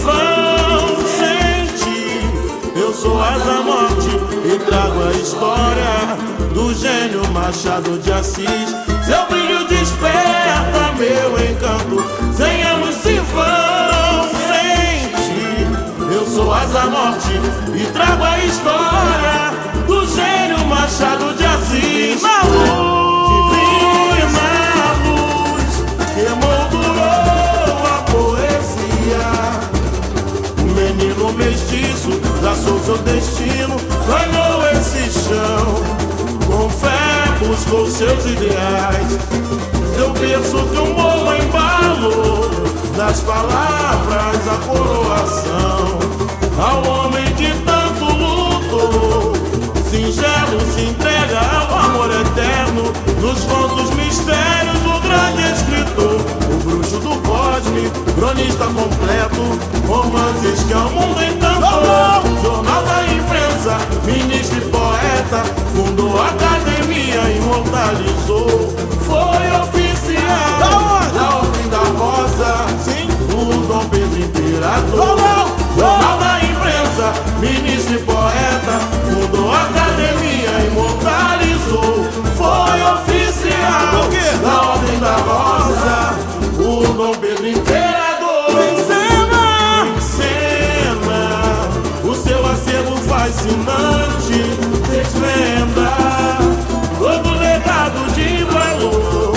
vão sentir. Eu sou Asa Morte e trago a história do gênio Machado de Assis. Seu brilho desperta meu encanto, sem ambos se vão sentir. Eu sou Asa Morte e trago a história do gênio Machado de Assis. Na luz, divina luz, que moldurou a poesia. O menino mestiço traçou seu destino, ganhou esse chão. Com fé buscou seus ideais, seu berço tomou um embalo, das palavras a coroação. Ao homem que tanto lutou, singelo se entrega ao amor eterno. Nos contos mistérios do grande escritor, o bruxo do Cosme, cronista completo, romances que ao mundo encantou. Jornal da imprensa, ministro e poeta, fundou a academia, imortalizou. Foi oficial da Ordem da Rosa, sim, o Dom Pedro Imperador. Jornal da imprensa, ministro e poeta, fundou a academia, imortalizou. Foi oficial da Ordem da Rosa, o Dom Pedro Imperador. Em cena, o seu acervo fascinante desvenda todo legado de valor.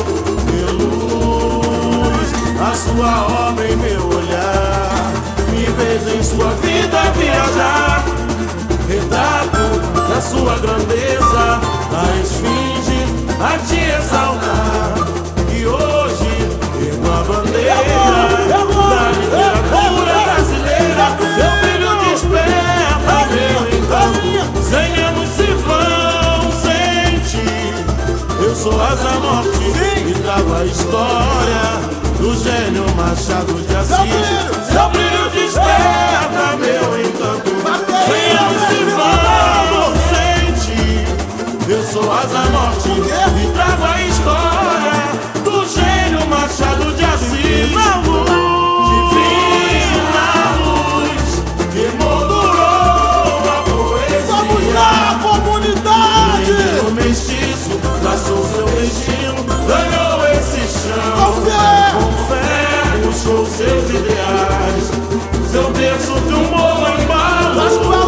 Reluz a sua obra em meu olhar, me vejo em sua vida viajar. Retrato da sua grandeza, a esfinge a te exaltar. E hoje ergo a bandeira da literatura brasileira. Seu brilho desperta meu encanto, sem ambos se vão sentir. Eu sou Asa Morte e trago a história do gênio Machado de Assis. Seu brilho desperta meu encanto, sem ambos se vão sentir. Eu sou Asa Morte e trago a história do gênio Machado de Assis. Na luz, divina luz, que moldurou a poesia. Vamos lá, comunidade! O menino mestiço traçou seu destino, ganhou esse chão. Com fé buscou seus ideais, seu berço tomou embalo.